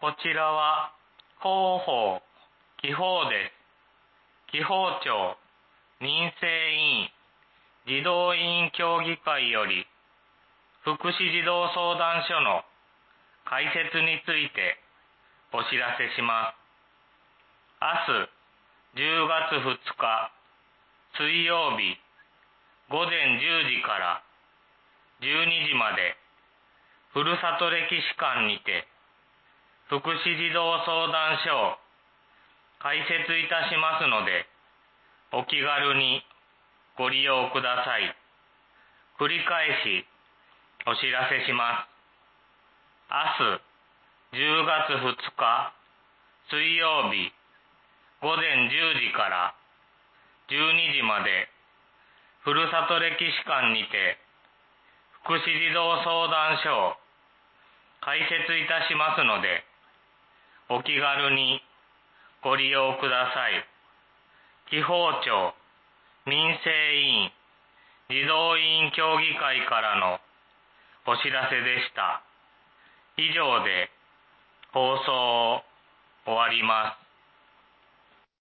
こちらは広報、紀報です。紀報庁、民生委員、児童委員協議会より、福祉児童相談所の開設についてお知らせします。明日10月2日水曜日午前10時から12時まで、ふるさと歴史館にて福祉児童相談所を開設いたしますので、お気軽にご利用ください。繰り返しお知らせします。明日10月2日水曜日午前10時から12時まで、ふるさと歴史館にて福祉児童相談所を開設いたしますので、お気軽にご利用ください。紀報庁、民生委員、児童委員協議会からのお知らせでした。以上で放送を終わります。